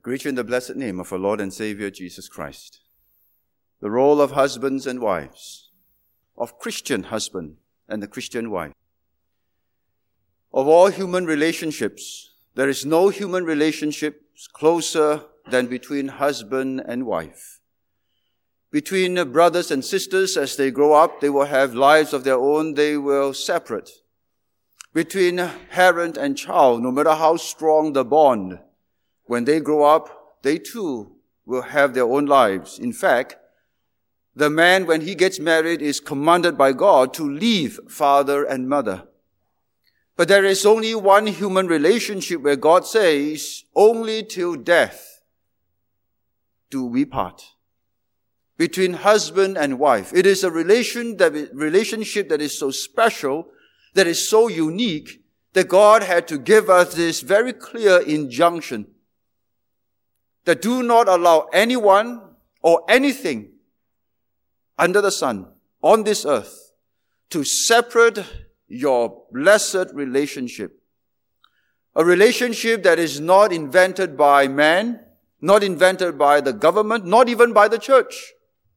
Greet you in the blessed name of our Lord and Savior, Jesus Christ. The role of husbands and wives, of Christian husband and the Christian wife. Of all human relationships, there is no human relationship closer than between husband and wife. Between brothers and sisters, as they grow up, they will have lives of their own, they will separate. Between parent and child, no matter how strong the bond, when they grow up, they too will have their own lives. In fact, the man, when he gets married, is commanded by God to leave father and mother. But there is only one human relationship where God says, only till death do we part. Between husband and wife. It is a relationship that is so special, that is so unique, that God had to give us this very clear injunction that do not allow anyone or anything under the sun on this earth to separate your blessed relationship. A relationship that is not invented by man, not invented by the government, not even by the church.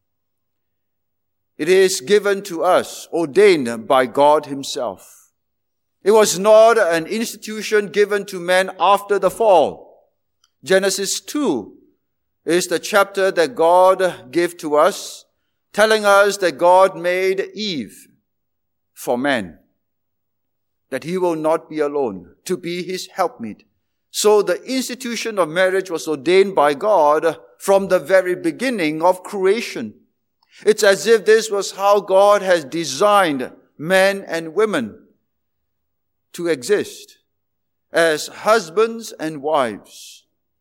It is given to us, ordained by God Himself. It was not an institution given to man after the fall. Genesis 2 is the chapter that God gave to us, telling us that God made Eve for man, that he will not be alone, to be his helpmeet. So the institution of marriage was ordained by God from the very beginning of creation. It's as if this was how God has designed men and women to exist as husbands and wives.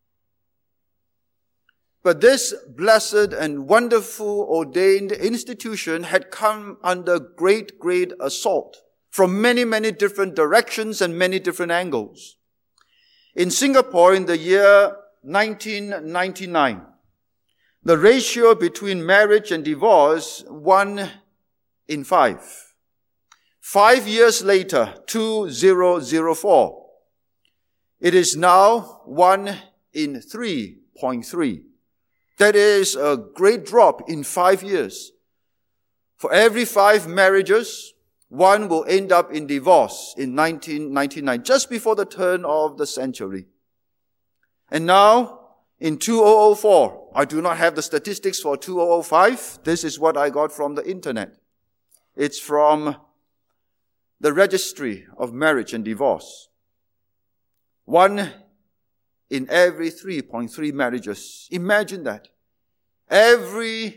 But this blessed and wonderful ordained institution had come under great assault from many different directions and many different angles. In Singapore, in the year 1999, the ratio between marriage and divorce, 1 in 5. 5 years later, 2004, it is now 1 in 3.3. That is a great drop in 5 years. For every 5 marriages, 1 will end up in divorce in 1999, just before the turn of the century. And now, in 2004, I do not have the statistics for 2005. This is what I got from the internet. It's from the Registry of Marriage and Divorce. 1 in every 3.3 marriages. Imagine that. Every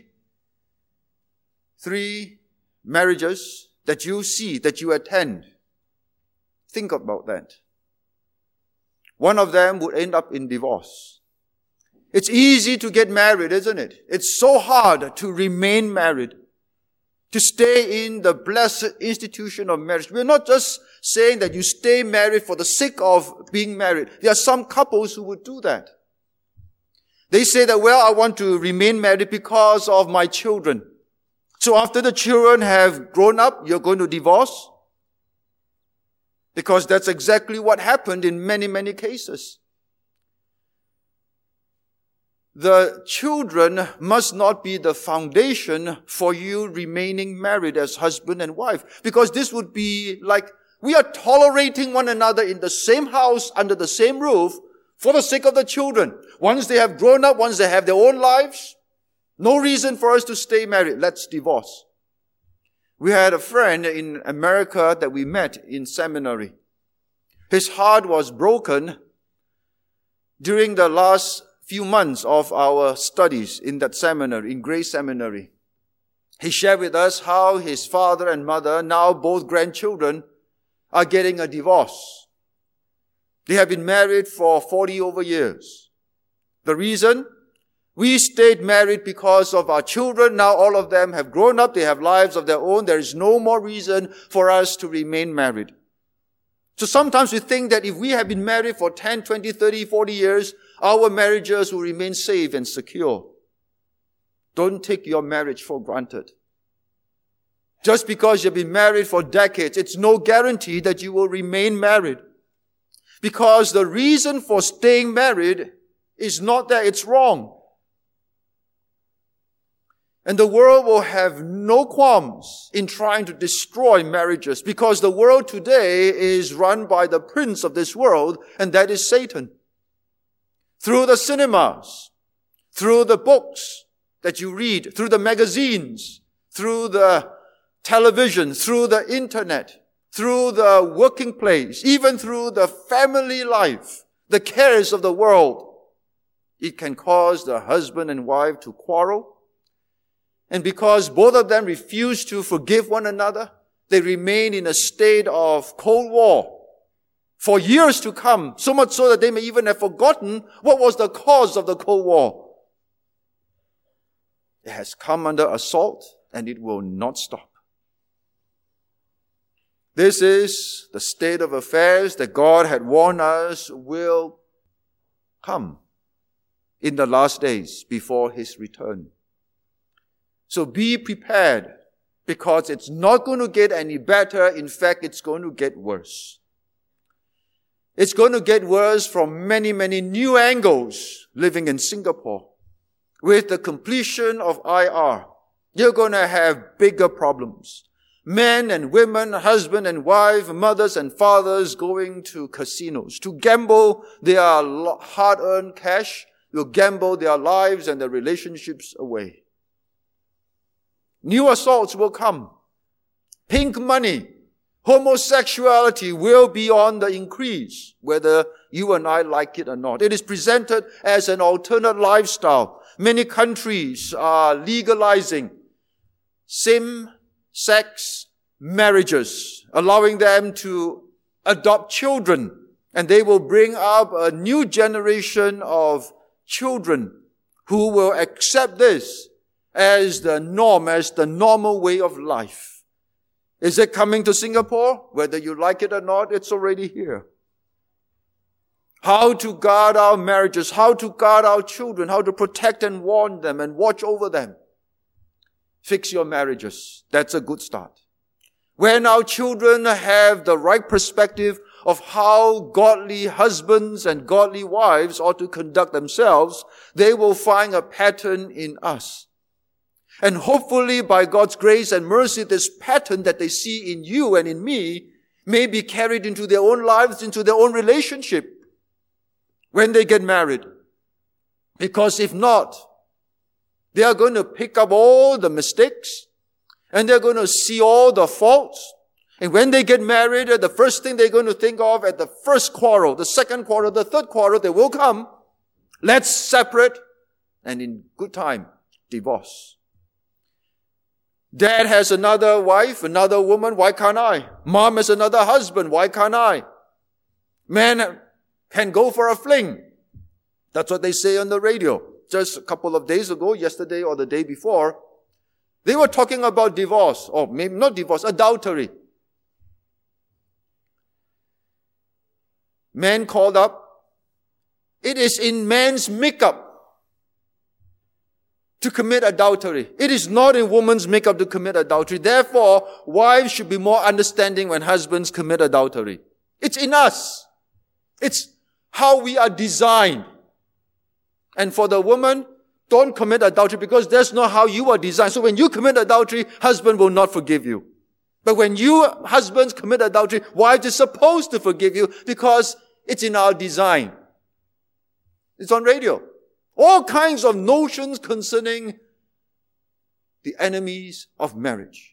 3 marriages that you see, that you attend, think about that. 1 of them would end up in divorce. It's easy to get married, isn't it? It's so hard to remain married, to stay in the blessed institution of marriage. We're not just saying that you stay married for the sake of being married. There are some couples who would do that. They say that, well, I want to remain married because of my children. So after the children have grown up, you're going to divorce? Because that's exactly what happened in many cases. The children must not be the foundation for you remaining married as husband and wife. Because this would be like we are tolerating one another in the same house, under the same roof, for the sake of the children. Once they have grown up, once they have their own lives, no reason for us to stay married. Let's divorce. We had a friend in America that we met in seminary. His heart was broken during the last few months of our studies in that seminary, in Grace Seminary. He shared with us how his father and mother, now both grandchildren, are getting a divorce. They have been married for 40 over years. The reason? We stayed married because of our children. Now all of them have grown up. They have lives of their own. There is no more reason for us to remain married. So sometimes we think that if we have been married for 10, 20, 30, 40 years, our marriages will remain safe and secure. Don't take your marriage for granted. Just because you've been married for decades, it's no guarantee that you will remain married. Because the reason for staying married is not there. It's wrong. And the world will have no qualms in trying to destroy marriages because the world today is run by the prince of this world, and that is Satan. Through the cinemas, through the books that you read, through the magazines, through the television, through the internet, through the working place, even through the family life, the cares of the world, it can cause the husband and wife to quarrel. And because both of them refuse to forgive one another, they remain in a state of Cold War for years to come, so much so that they may even have forgotten what was the cause of the Cold War. It has come under assault, and it will not stop. This is the state of affairs that God had warned us will come in the last days before His return. So be prepared, because it's not going to get any better. In fact, it's going to get worse. It's going to get worse from many, many new angles living in Singapore. With the completion of IR, you're going to have bigger problems. Men and women, husband and wife, mothers and fathers going to casinos to gamble their hard-earned cash, will gamble their lives and their relationships away. New assaults will come. Pink money, homosexuality will be on the increase, whether you and I like it or not. It is presented as an alternate lifestyle. Many countries are legalizing same-sex marriages, allowing them to adopt children, and they will bring up a new generation of children who will accept this as the norm, as the normal way of life. Is it coming to Singapore? Whether you like it or not, it's already here. How to guard our marriages, how to guard our children, how to protect and warn them and watch over them. Fix your marriages. That's a good start. When our children have the right perspective of how godly husbands and godly wives ought to conduct themselves, they will find a pattern in us. And hopefully, by God's grace and mercy, this pattern that they see in you and in me may be carried into their own lives, into their own relationship when they get married. Because if not, they are going to pick up all the mistakes and they're going to see all the faults. And when they get married, the first thing they're going to think of at the first quarrel, the second quarrel, the third quarrel, they will come. Let's separate, and in good time, divorce. Dad has another wife, another woman, why can't I? Mom has another husband, why can't I? Man can go for a fling. That's what they say on the radio. Just a couple of days ago, yesterday or the day before, they were talking about divorce, or maybe not divorce, adultery. Man called up. It is in man's makeup to commit adultery. It is not in woman's makeup to commit adultery. Therefore, wives should be more understanding when husbands commit adultery. It's in us. It's how we are designed. And for the woman, don't commit adultery because that's not how you are designed. So when you commit adultery, husband will not forgive you. But when you husbands commit adultery, wives is supposed to forgive you because it's in our design. It's on radio. All kinds of notions concerning the enemies of marriage.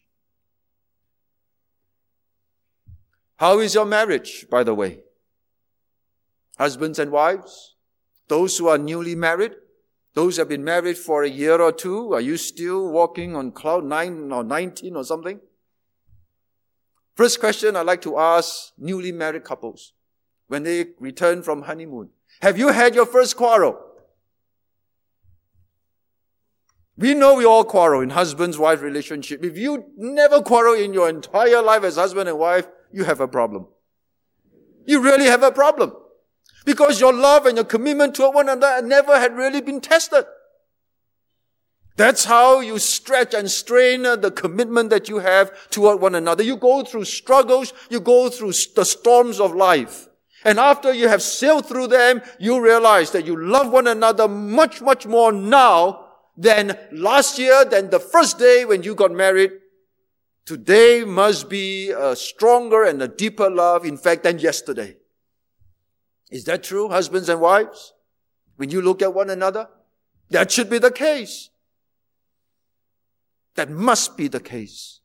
How is your marriage, by the way? Husbands and wives, those who are newly married, those who have been married for a year or two, are you still walking on cloud 9 or 19 or something? First question I'd like to ask newly married couples when they return from honeymoon. Have you had your first quarrel? We know we all quarrel in husband-wife relationship. If you never quarrel in your entire life as husband and wife, you have a problem. You really have a problem. Because your love and your commitment to one another never had really been tested. That's how you stretch and strain the commitment that you have toward one another. You go through struggles, you go through the storms of life. And after you have sailed through them, you realize that you love one another much, much more now than last year, than the first day when you got married. Today must be a stronger and a deeper love, in fact, than yesterday. Is that true, husbands and wives? When you look at one another? That should be the case. That must be the case.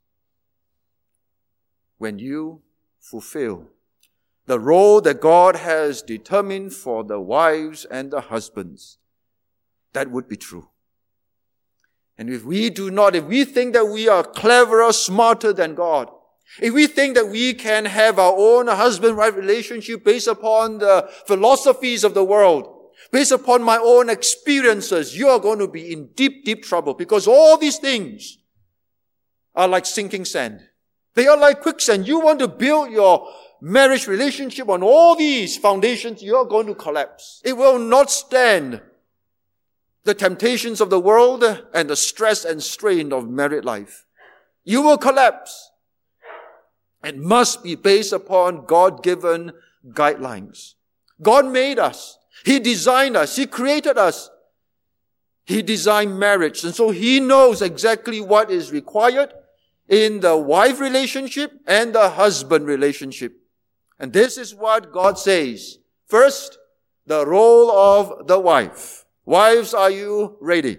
When you fulfill the role that God has determined for the wives and the husbands, that would be true. And if we think that we are cleverer, smarter than God, if we think that we can have our own husband-wife relationship based upon the philosophies of the world, based upon my own experiences, you are going to be in deep, deep trouble, because all these things are like sinking sand. They are like quicksand. You want to build your marriage relationship on all these foundations, you are going to collapse. It will not stand the temptations of the world and the stress and strain of married life. You will collapse. It must be based upon God-given guidelines. God made us. He designed us. He created us. He designed marriage. And so He knows exactly what is required in the wife relationship and the husband relationship. And this is what God says. First, the role of the wife. Wives, are you ready?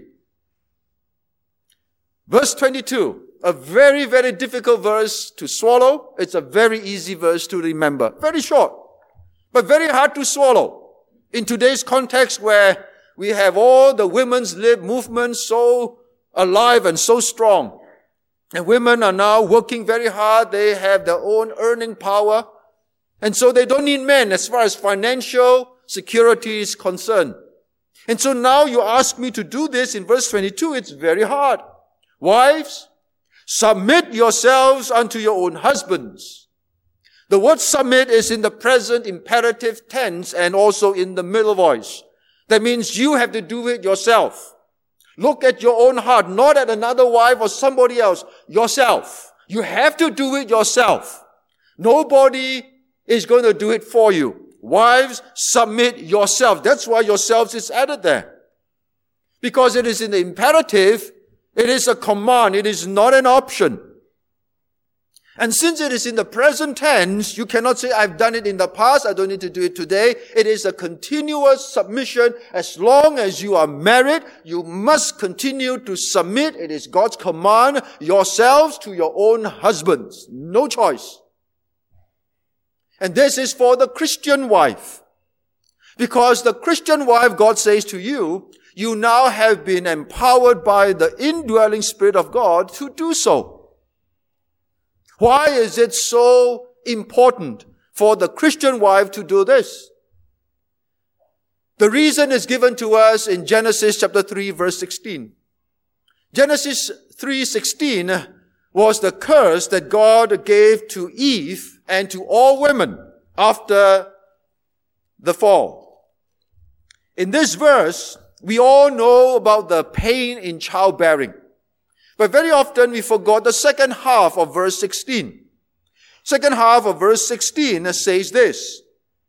Verse 22, a very, very difficult verse to swallow. It's a very easy verse to remember. Very short, but very hard to swallow. In today's context where we have all the women's lib movement so alive and so strong. And women are now working very hard. They have their own earning power. And so they don't need men as far as financial security is concerned. And so now you ask me to do this in verse 22, it's very hard. Wives, submit yourselves unto your own husbands. The word submit is in the present imperative tense and also in the middle voice. That means you have to do it yourself. Look at your own heart, not at another wife or somebody else. Yourself. You have to do it yourself. Nobody is going to do it for you. Wives, submit yourself. That's why yourselves is added there. Because it is in the imperative, it is a command, it is not an option. And since it is in the present tense, you cannot say, I've done it in the past, I don't need to do it today. It is a continuous submission. As long as you are married, you must continue to submit. It is God's command, yourselves to your own husbands. No choice. And this is for the Christian wife. Because the Christian wife, God says to you, you now have been empowered by the indwelling Spirit of God to do so. Why is it so important for the Christian wife to do this? The reason is given to us in Genesis chapter 3, verse 16. Genesis 3:16 was the curse that God gave to Eve and to all women after the fall. In this verse, we all know about the pain in childbearing. But very often we forgot the second half of verse 16. Second half of verse 16 says this,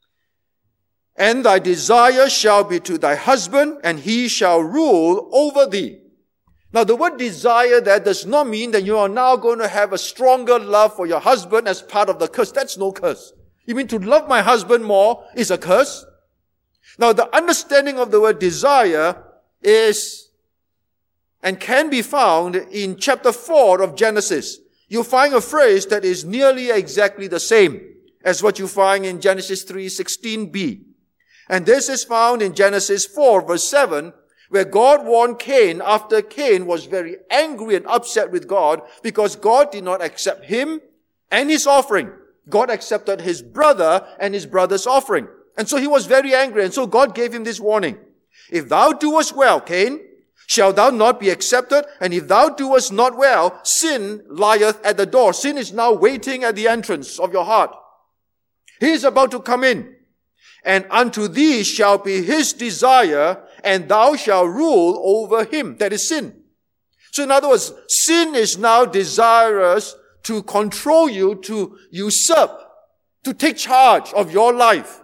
and thy desire shall be to thy husband, and he shall rule over thee. Now the word desire there does not mean that you are now going to have a stronger love for your husband as part of the curse. That's no curse. You mean to love my husband more is a curse? Now the understanding of the word desire is and can be found in chapter 4 of Genesis. You'll find a phrase that is nearly exactly the same as what you find in Genesis 3:16b. And this is found in Genesis 4 verse 7, where God warned Cain after Cain was very angry and upset with God because God did not accept him and his offering. God accepted his brother and his brother's offering. And so he was very angry. And so God gave him this warning. If thou doest well, Cain, shalt thou not be accepted? And if thou doest not well, sin lieth at the door. Sin is now waiting at the entrance of your heart. He is about to come in. And unto thee shall be his desire, and thou shalt rule over him. That is sin. So in other words, sin is now desirous to control you, to usurp, to take charge of your life.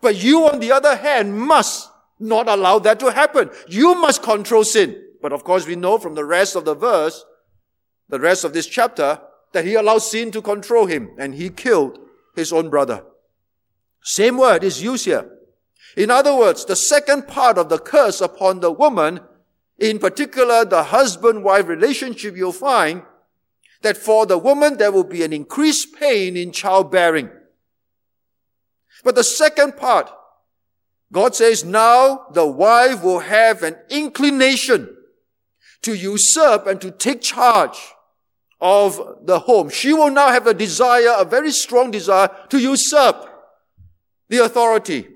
But you, on the other hand, must not allow that to happen. You must control sin. But of course, we know from the rest of the verse, the rest of this chapter, that he allowed sin to control him, and he killed his own brother. Same word is used here. In other words, the second part of the curse upon the woman, in particular the husband-wife relationship, you'll find that for the woman there will be an increased pain in childbearing. But the second part, God says now the wife will have an inclination to usurp and to take charge of the home. She will now have a desire, a very strong desire, to usurp the authority.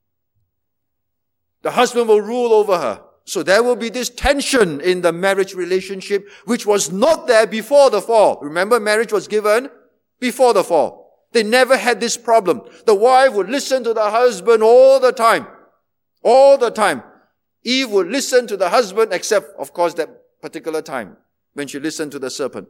The husband will rule over her. So there will be this tension in the marriage relationship, which was not there before the fall. Remember, marriage was given before the fall. They never had this problem. The wife would listen to the husband all the time. All the time. Eve would listen to the husband, except, of course, that particular time when she listened to the serpent.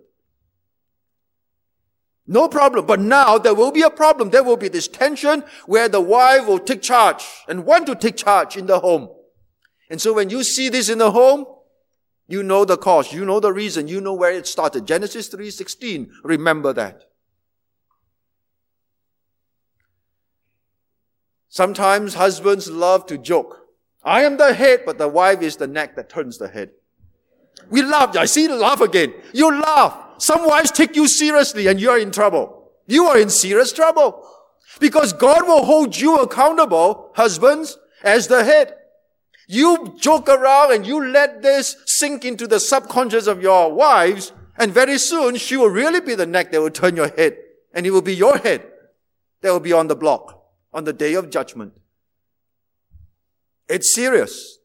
No problem. But now there will be a problem. There will be this tension where the wife will take charge and want to take charge in the home. And so when you see this in the home, you know the cause, you know the reason, you know where it started. Genesis 3:16, remember that. Sometimes husbands love to joke. I am the head, but the wife is the neck that turns the head. We laugh. I see you laugh again. You laugh. Some wives take you seriously and you're in trouble. You are in serious trouble. Because God will hold you accountable, husbands, as the head. You joke around and you let this sink into the subconscious of your wives, and very soon she will really be the neck that will turn your head, and it will be your head that will be on the block on the day of judgment. It's serious.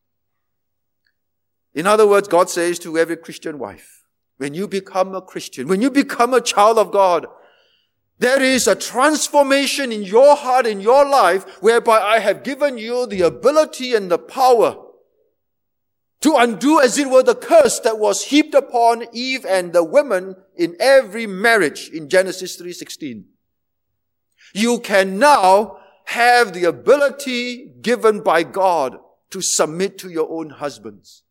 In other words, God says to every Christian wife, when you become a Christian, when you become a child of God, there is a transformation in your heart, in your life, whereby I have given you the ability and the power to undo, as it were, the curse that was heaped upon Eve and the women in every marriage in Genesis 3:16. You can now have the ability given by God to submit to your own husbands.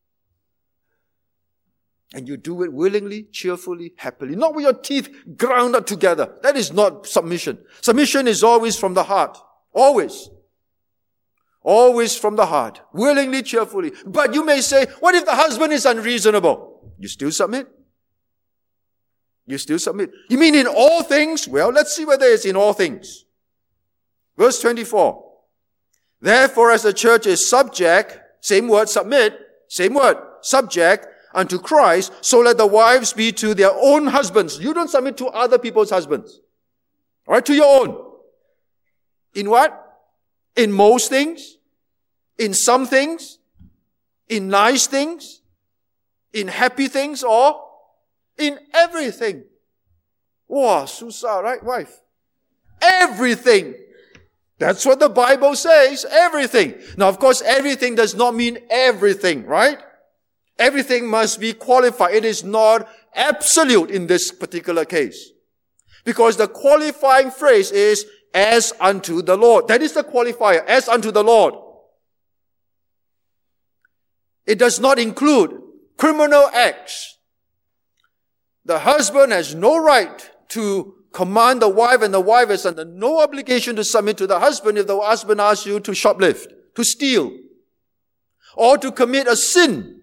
And you do it willingly, cheerfully, happily. Not with your teeth ground up together. That is not submission. Submission is always from the heart. Always. Always from the heart. Willingly, cheerfully. But you may say, what if the husband is unreasonable? You still submit. You still submit. You mean in all things? Well, let's see whether it's in all things. Verse 24. Therefore, as the church is subject, same word, submit, same word, subject, unto Christ, so let the wives be to their own husbands. You don't submit to other people's husbands. All right, to your own. In what? In most things? In some things? In nice things? In happy things? Or in everything? Wow, susah, right, wife? Everything. That's what the Bible says. Everything. Now, of course, everything does not mean everything, right? Everything must be qualified. It is not absolute in this particular case. Because the qualifying phrase is, as unto the Lord. That is the qualifier, as unto the Lord. It does not include criminal acts. The husband has no right to command the wife, and the wife is under no obligation to submit to the husband if the husband asks you to shoplift, to steal, or to commit a sin.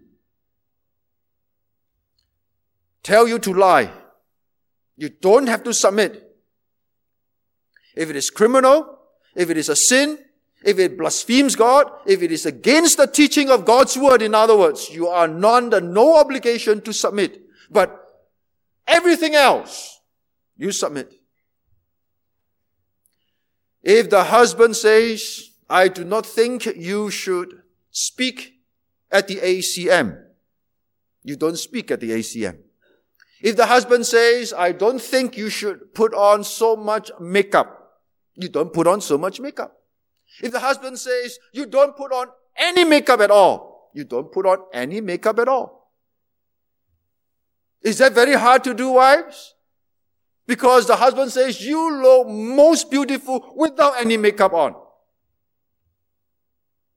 Tell you to lie. You don't have to submit. If it is criminal, if it is a sin, if it blasphemes God, if it is against the teaching of God's word, in other words, you are under no obligation to submit. But everything else, you submit. If the husband says, I do not think you should speak at the ACM, you don't speak at the ACM. If the husband says, I don't think you should put on so much makeup, you don't put on so much makeup. If the husband says, you don't put on any makeup at all, you don't put on any makeup at all. Is that very hard to do, wives? Because the husband says, you look most beautiful without any makeup on.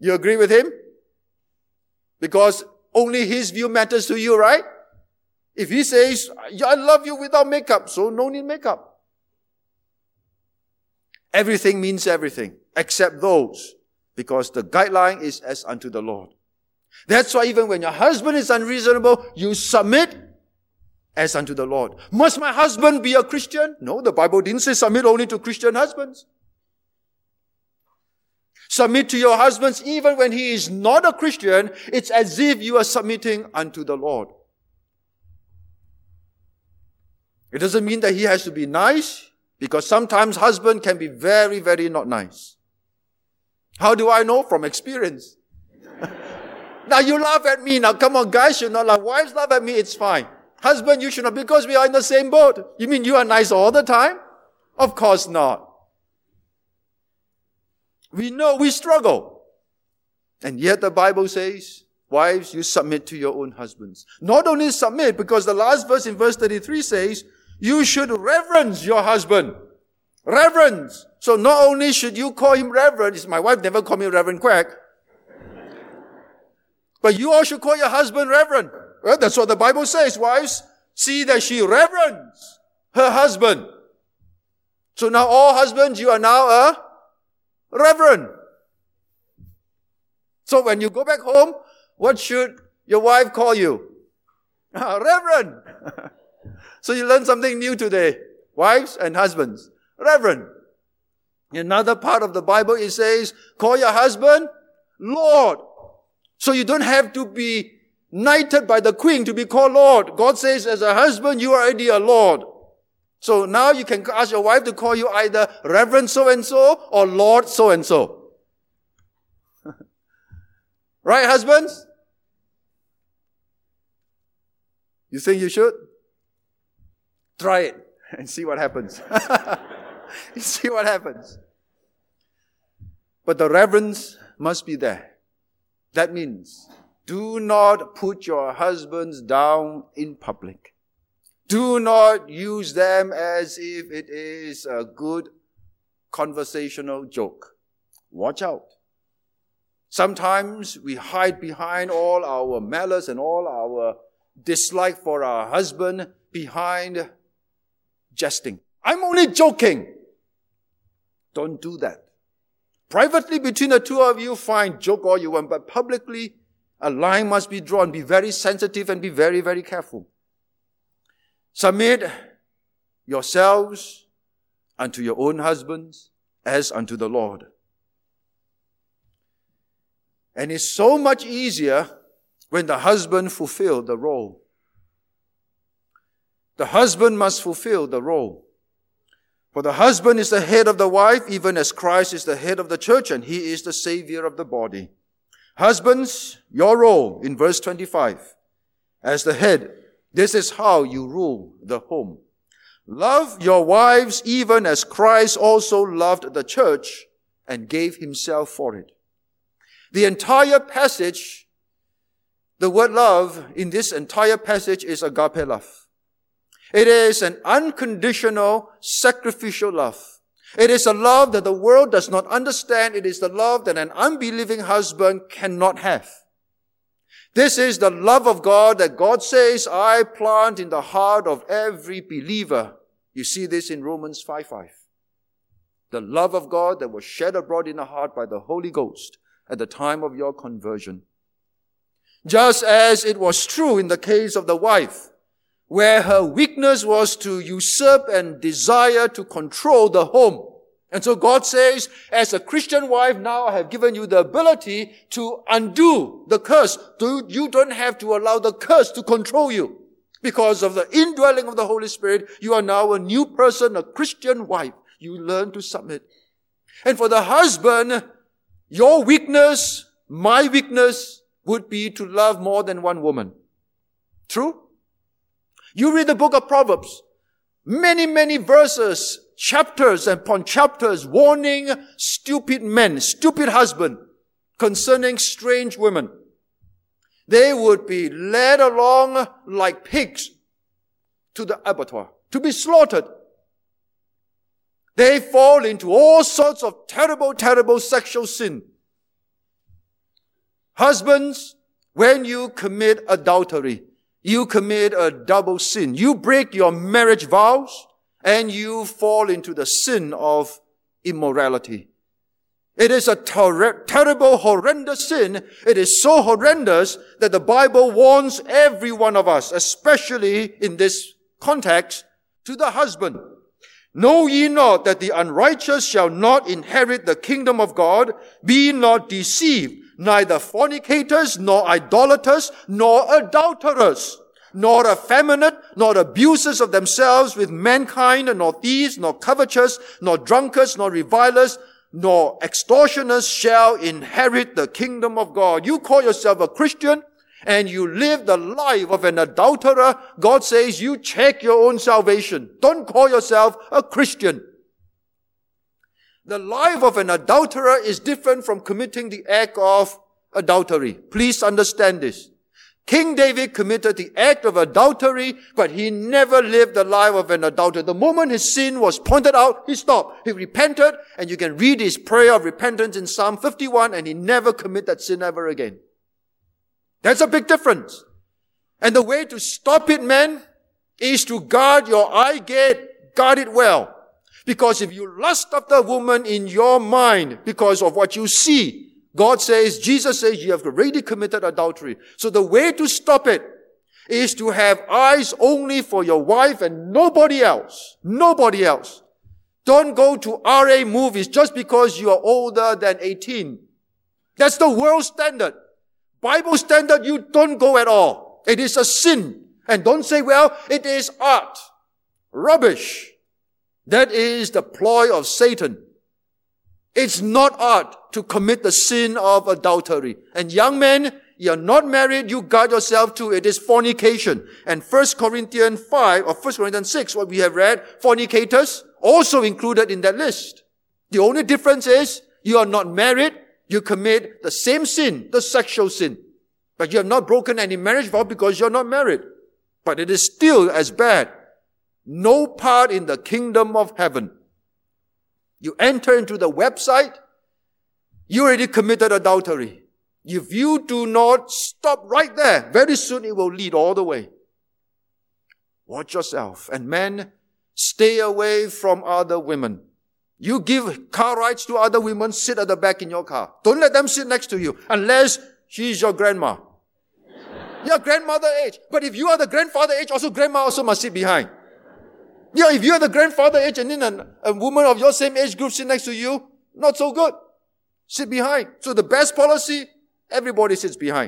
You agree with him? Because only his view matters to you, right? If he says, I love you without makeup, so no need makeup. Everything means everything, except those, because the guideline is as unto the Lord. That's why even when your husband is unreasonable, you submit as unto the Lord. Must my husband be a Christian? No, the Bible didn't say submit only to Christian husbands. Submit to your husbands even when he is not a Christian. It's as if you are submitting unto the Lord. It doesn't mean that he has to be nice, because sometimes husband can be very, very not nice. How do I know? From experience. Now you laugh at me. Now come on, guys should not laugh. Wives laugh at me, it's fine. Husband, you should not, because we are in the same boat. You mean you are nice all the time? Of course not. We know we struggle. And yet the Bible says, wives, you submit to your own husbands. Not only submit, because the last verse in verse 33 says, you should reverence your husband. Reverence. So not only should you call him reverend, my wife never called me Reverend Quack, but you all should call your husband reverend. Well, that's what the Bible says. Wives, see that she reverence her husband. So now all husbands, you are now a reverend. So when you go back home, what should your wife call you? Reverend. So you learned something new today. Wives and husbands. Reverend. In another part of the Bible, it says, call your husband Lord. So you don't have to be knighted by the queen to be called Lord. God says, as a husband, you are already a Lord. So now you can ask your wife to call you either Reverend so-and-so or Lord so-and-so. Right, husbands? You think you should? Try it and see what happens. You see what happens. But the reverence must be there. That means, do not put your husbands down in public. Do not use them as if it is a good conversational joke. Watch out. Sometimes we hide behind all our malice and all our dislike for our husband behind jesting. I'm only joking. Don't do that. Privately, between the two of you, fine, joke all you want, but publicly, a line must be drawn. Be very sensitive and be very, very careful. Submit yourselves unto your own husbands as unto the Lord. And it's so much easier when the husband fulfills the role. The husband must fulfill the role. For the husband is the head of the wife, even as Christ is the head of the church, and he is the Savior of the body. Husbands, your role in verse 25. As the head, this is how you rule the home. Love your wives even as Christ also loved the church and gave himself for it. The entire passage, the word love in this entire passage is agape love. It is an unconditional, sacrificial love. It is a love that the world does not understand. It is the love that an unbelieving husband cannot have. This is the love of God that God says, I plant in the heart of every believer. You see this in Romans 5:5. The love of God that was shed abroad in the heart by the Holy Ghost at the time of your conversion. Just as it was true in the case of the wife, where her weakness was to usurp and desire to control the home. And so God says, as a Christian wife, now I have given you the ability to undo the curse. You don't have to allow the curse to control you. Because of the indwelling of the Holy Spirit, you are now a new person, a Christian wife. You learn to submit. And for the husband, your weakness, my weakness, would be to love more than one woman. True? You read the book of Proverbs. Many, many verses, chapters upon chapters warning stupid men, stupid husband concerning strange women. They would be led along like pigs to the abattoir, to be slaughtered. They fall into all sorts of terrible, terrible sexual sin. Husbands, when you commit adultery, you commit a double sin. You break your marriage vows and you fall into the sin of immorality. It is a terrible, horrendous sin. It is so horrendous that the Bible warns every one of us, especially in this context, to the husband. Know ye not that the unrighteous shall not inherit the kingdom of God? Be not deceived. Neither fornicators, nor idolaters, nor adulterers, nor effeminate, nor abusers of themselves with mankind, nor thieves, nor covetous, nor drunkards, nor revilers, nor extortioners shall inherit the kingdom of God. You call yourself a Christian and you live the life of an adulterer. God says you check your own salvation. Don't call yourself a Christian. The life of an adulterer is different from committing the act of adultery. Please understand this. King David committed the act of adultery, but he never lived the life of an adulterer. The moment his sin was pointed out, he stopped. He repented, and you can read his prayer of repentance in Psalm 51, and he never committed that sin ever again. That's a big difference. And the way to stop it, men, is to guard your eye gate, guard it well. Because if you lust after a woman in your mind because of what you see, Jesus says you have already committed adultery. So the way to stop it is to have eyes only for your wife and nobody else. Nobody else. Don't go to RA movies just because you are older than 18. That's the world standard. Bible standard, you don't go at all. It is a sin. And don't say, well, it is art. Rubbish. That is the ploy of Satan. It's not art to commit the sin of adultery. And young men, you're not married, you guard yourself too. It is fornication. And 1 Corinthians 5 or 1 Corinthians 6, what we have read, fornicators also included in that list. The only difference is you are not married, you commit the same sin, the sexual sin. But you have not broken any marriage vow because you're not married. But it is still as bad. No part in the kingdom of heaven. You enter into the website, you already committed adultery. If you do not stop right there, very soon it will lead all the way. Watch yourself. And men, stay away from other women. You give car rides to other women, sit at the back in your car. Don't let them sit next to you unless she's your grandma. You're grandmother age. But if you are the grandfather age, also grandma also must sit behind. Yeah, if you are the grandfather age and then a woman of your same age group sit next to you, not so good. Sit behind. So the best policy, everybody sits behind.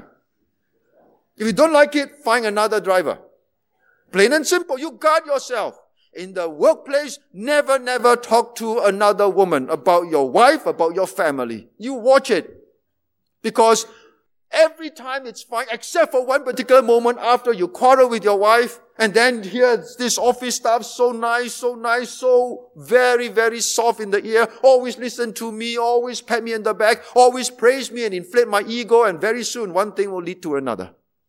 If you don't like it, find another driver. Plain and simple. You guard yourself. In the workplace, never talk to another woman about your wife, about your family. You watch it. Because every time it's fine, except for one particular moment after you quarrel with your wife, and then here this office staff, so nice, so very, very soft in the ear, always listen to me, always pat me in the back, always praise me and inflate my ego, and very soon one thing will lead to another.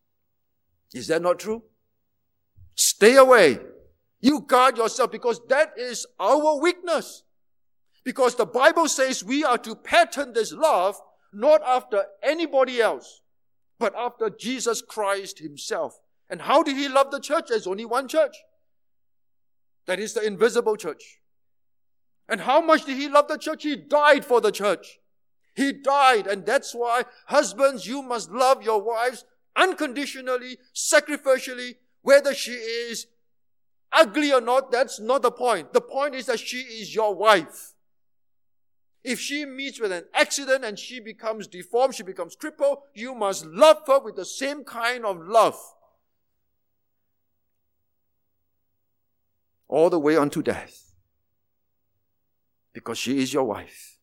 Is that not true? Stay away. You guard yourself because that is our weakness. Because the Bible says we are to pattern this love not after anybody else, but after Jesus Christ himself. And how did he love the church? There's only one church. That is the invisible church. And how much did he love the church? He died for the church. He died. And that's why, husbands, you must love your wives unconditionally, sacrificially, whether she is ugly or not. That's not the point. The point is that she is your wife. If she meets with an accident and she becomes deformed, she becomes crippled, you must love her with the same kind of love. All the way unto death. Because she is your wife.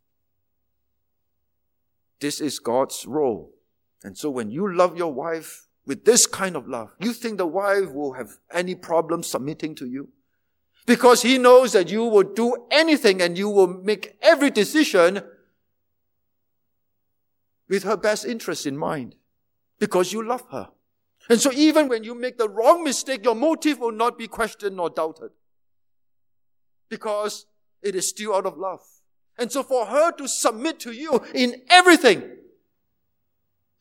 This is God's role. And so when you love your wife with this kind of love, you think the wife will have any problem submitting to you? Because he knows that you will do anything and you will make every decision with her best interest in mind. Because you love her. And so even when you make the wrong mistake, your motive will not be questioned or doubted. Because it is still out of love. And so for her to submit to you in everything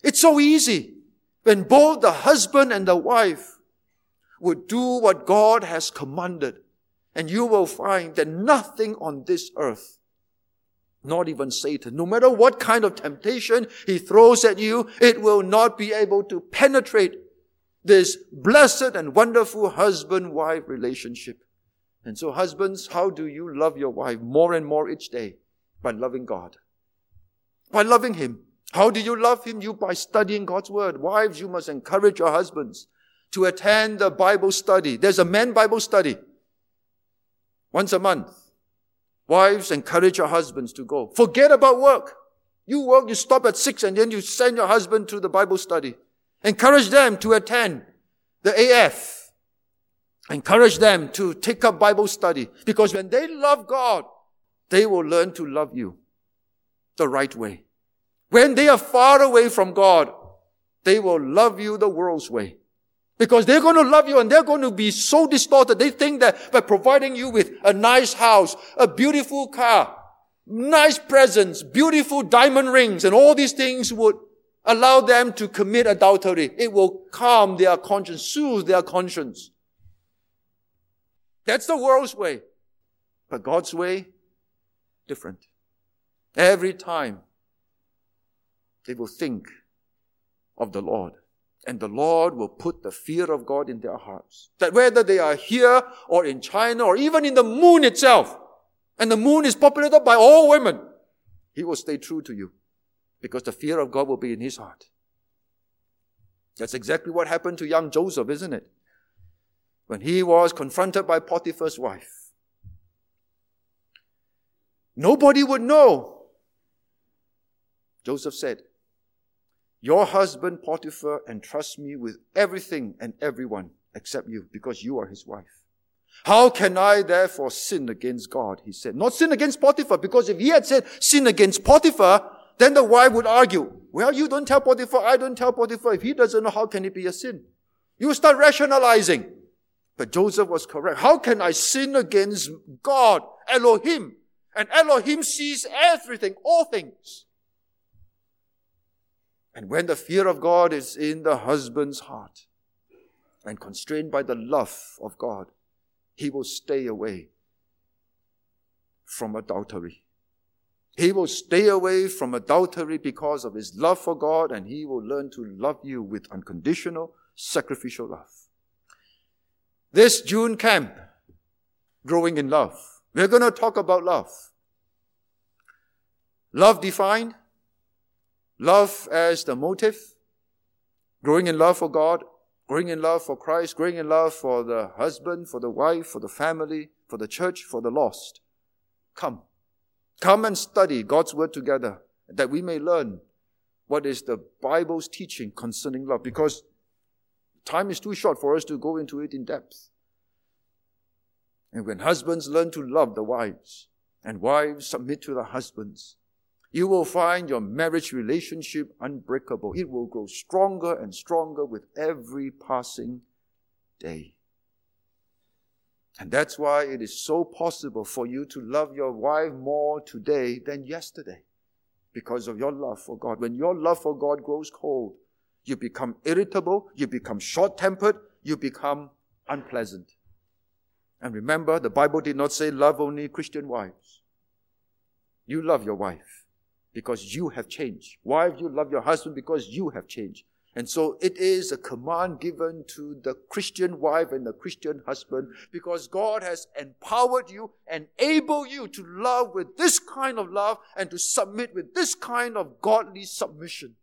It's so easy when both the husband and the wife would do what God has commanded. And you will find that nothing on this earth, not even Satan, no matter what kind of temptation he throws at you, it will not be able to penetrate this blessed and wonderful husband-wife relationship. And so husbands, how do you love your wife more and more each day? By loving God. By loving Him. How do you love Him? You by studying God's Word. Wives, you must encourage your husbands to attend the Bible study. There's a men Bible study once a month. Wives, encourage your husbands to go. Forget about work. You work, you stop at 6 and then you send your husband to the Bible study. Encourage them to attend the AF. Encourage them to take up Bible study. Because when they love God, they will learn to love you the right way. When they are far away from God, they will love you the world's way. Because they're going to love you and they're going to be so distorted. They think that by providing you with a nice house, a beautiful car, nice presents, beautiful diamond rings, and all these things would allow them to commit adultery. It will calm their conscience, soothe their conscience. That's the world's way. But God's way, different. Every time they will think of the Lord. And the Lord will put the fear of God in their hearts. That whether they are here or in China or even in the moon itself, and the moon is populated by all women, He will stay true to you. Because the fear of God will be in his heart. That's exactly what happened to young Joseph, isn't it? When he was confronted by Potiphar's wife. Nobody would know. Joseph said, "Your husband Potiphar entrusts me with everything and everyone except you, because you are his wife. How can I therefore sin against God?" he said. Not sin against Potiphar, because if he had said sin against Potiphar, then the wife would argue, "Well, you don't tell Potiphar, I don't tell Potiphar. If he doesn't know, how can it be a sin?" You start rationalizing. But Joseph was correct. How can I sin against God, Elohim? And Elohim sees everything, all things. And when the fear of God is in the husband's heart and constrained by the love of God, he will stay away from adultery. He will stay away from adultery because of his love for God, and he will learn to love you with unconditional, sacrificial love. This June camp, Growing in Love, we're going to talk about love. Love defined, love as the motive, growing in love for God, growing in love for Christ, growing in love for the husband, for the wife, for the family, for the church, for the lost. Come and study God's word together, that we may learn what is the Bible's teaching concerning love, because time is too short for us to go into it in depth. And when husbands learn to love the wives, and wives submit to the husbands, you will find your marriage relationship unbreakable. It will grow stronger and stronger with every passing day. And that's why it is so possible for you to love your wife more today than yesterday, because of your love for God. When your love for God grows cold, you become irritable, you become short-tempered, you become unpleasant. And remember, the Bible did not say love only Christian wives. You love your wife because you have changed. Wife, you love your husband because you have changed. And so it is a command given to the Christian wife and the Christian husband, because God has empowered you, enabled you to love with this kind of love and to submit with this kind of godly submission.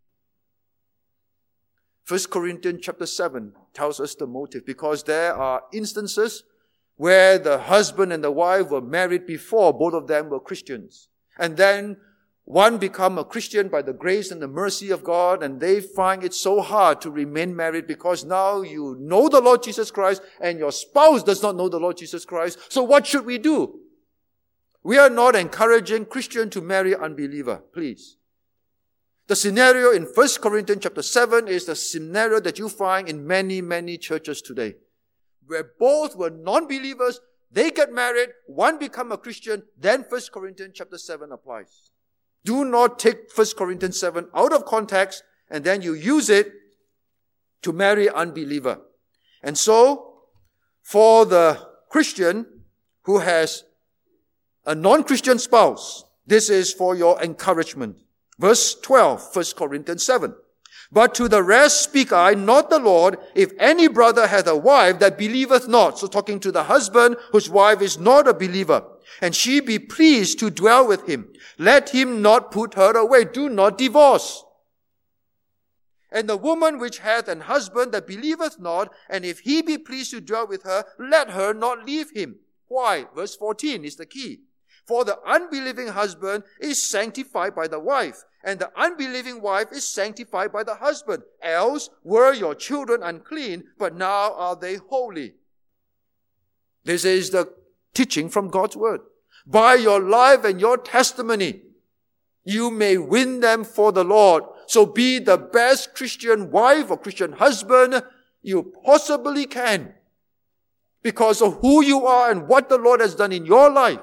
1 Corinthians chapter 7 tells us the motive, because there are instances where the husband and the wife were married before both of them were Christians. And then one become a Christian by the grace and the mercy of God, and they find it so hard to remain married because now you know the Lord Jesus Christ and your spouse does not know the Lord Jesus Christ. So what should we do? We are not encouraging Christian to marry unbeliever, please. The scenario in 1 Corinthians chapter 7 is the scenario that you find in many, many churches today, where both were non-believers, they get married, one become a Christian, then 1 Corinthians chapter 7 applies. Do not take 1 Corinthians 7 out of context and then you use it to marry an unbeliever. And so, for the Christian who has a non-Christian spouse, this is for your encouragement. Verse 12, 1 Corinthians 7. But to the rest speak I, not the Lord, if any brother hath a wife that believeth not. So talking to the husband whose wife is not a believer, and she be pleased to dwell with him. Let him not put her away. Do not divorce. And the woman which hath an husband that believeth not, and if he be pleased to dwell with her, let her not leave him. Why? Verse 14 is the key. For the unbelieving husband is sanctified by the wife, and the unbelieving wife is sanctified by the husband. Else were your children unclean, but now are they holy. This is the teaching from God's word. By your life and your testimony, you may win them for the Lord. So be the best Christian wife or Christian husband you possibly can, because of who you are and what the Lord has done in your life.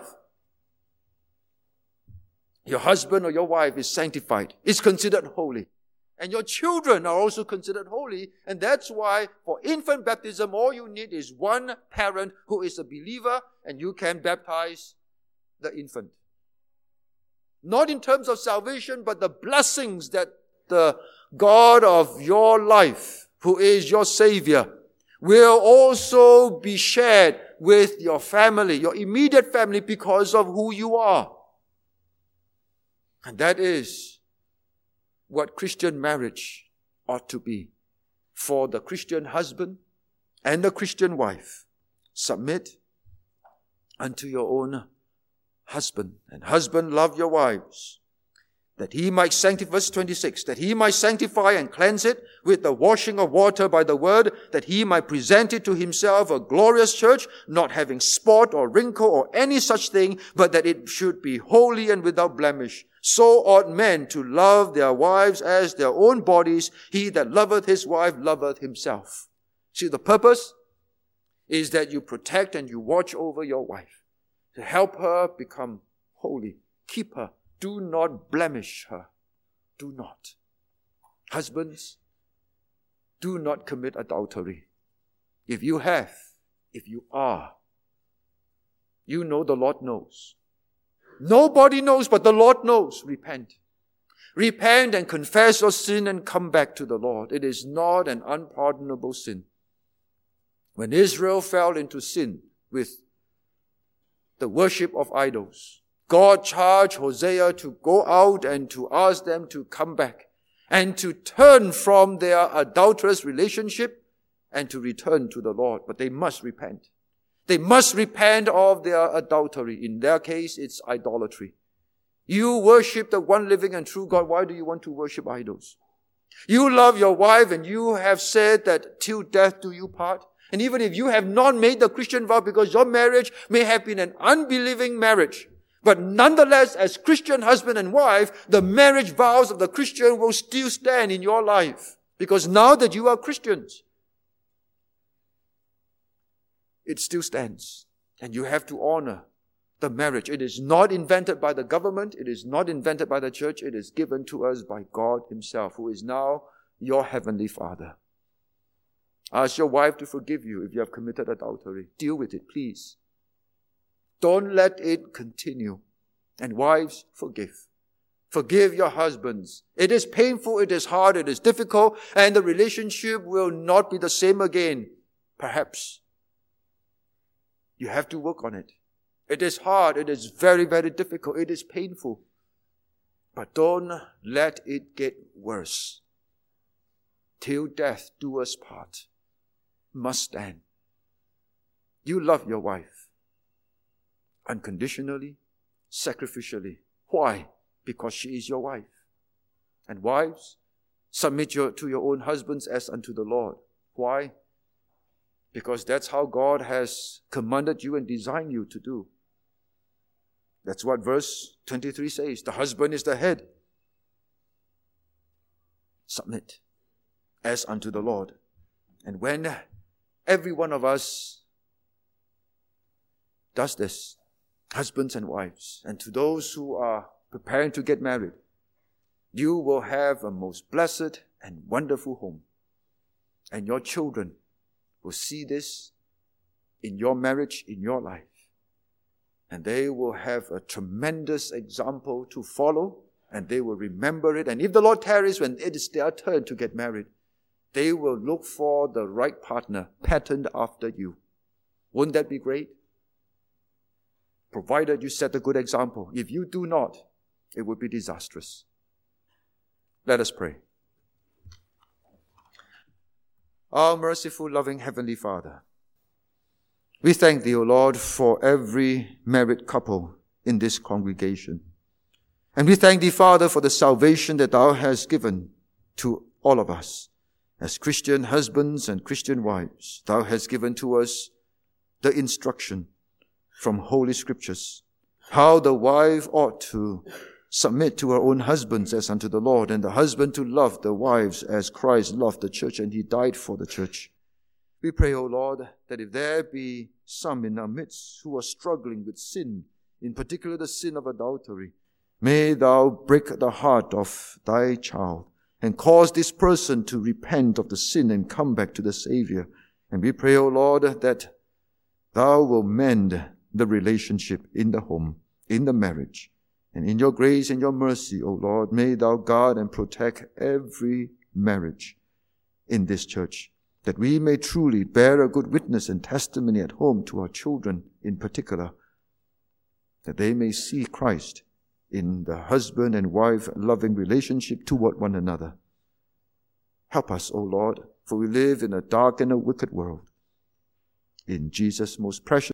Your husband or your wife is sanctified, is considered holy. And your children are also considered holy. And that's why for infant baptism, all you need is one parent who is a believer, and you can baptize the infant. Not in terms of salvation, but the blessings that the God of your life, who is your Savior, will also be shared with your family, your immediate family, because of who you are. And that is what Christian marriage ought to be for the Christian husband and the Christian wife. Submit unto your own husband, and husband love your wives, that he might sanctify, verse 26, that he might sanctify and cleanse it with the washing of water by the word, that he might present it to himself a glorious church, not having spot or wrinkle or any such thing, but that it should be holy and without blemish. So ought men to love their wives as their own bodies. He that loveth his wife loveth himself. See, the purpose is that you protect and you watch over your wife, to help her become holy. Keep her. Do not blemish her. Do not. Husbands, do not commit adultery. If you have, if you are, you know the Lord knows. Nobody knows, but the Lord knows. Repent. Repent and confess your sin and come back to the Lord. It is not an unpardonable sin. When Israel fell into sin with the worship of idols, God charged Hosea to go out and to ask them to come back and to turn from their adulterous relationship and to return to the Lord. But they must repent. They must repent of their adultery. In their case, it's idolatry. You worship the one living and true God. Why do you want to worship idols? You love your wife, and you have said that till death do you part. And even if you have not made the Christian vow, because your marriage may have been an unbelieving marriage, but nonetheless, as Christian husband and wife, the marriage vows of the Christian will still stand in your life. Because now that you are Christians, it still stands. And you have to honor the marriage. It is not invented by the government. It is not invented by the church. It is given to us by God himself, who is now your heavenly Father. Ask your wife to forgive you if you have committed adultery. Deal with it, please. Don't let it continue. And wives, forgive. Forgive your husbands. It is painful, it is hard, it is difficult, and the relationship will not be the same again. Perhaps. You have to work on it. It is hard. It is very, very difficult. It is painful. But don't let it get worse. Till death do us part. Must stand. You love your wife. Unconditionally, sacrificially. Why? Because she is your wife. And wives, submit to your own husbands as unto the Lord. Why? Because that's how God has commanded you and designed you to do. That's what verse 23 says. The husband is the head. Submit as unto the Lord. And when every one of us does this, husbands and wives, and to those who are preparing to get married, you will have a most blessed and wonderful home. And your children will see this in your marriage, in your life. And they will have a tremendous example to follow, and they will remember it. And if the Lord tarries, when it is their turn to get married, they will look for the right partner patterned after you. Wouldn't that be great? Provided you set a good example. If you do not, it would be disastrous. Let us pray. Our merciful, loving Heavenly Father, we thank Thee, O Lord, for every married couple in this congregation. And we thank Thee, Father, for the salvation that Thou hast given to all of us. As Christian husbands and Christian wives, Thou hast given to us the instruction from Holy Scriptures, how the wife ought to submit to her own husbands as unto the Lord, and the husband to love the wives as Christ loved the church, and He died for the church. We pray, O Lord, that if there be some in our midst who are struggling with sin, in particular the sin of adultery, may Thou break the heart of Thy child and cause this person to repent of the sin and come back to the Savior. And we pray, O Lord, that Thou will mend the relationship in the home, in the marriage. And in Your grace and Your mercy, O Lord, may Thou guard and protect every marriage in this church, that we may truly bear a good witness and testimony at home to our children in particular, that they may see Christ in the husband and wife loving relationship toward one another. Help us, O Lord, for we live in a dark and a wicked world. In Jesus' most precious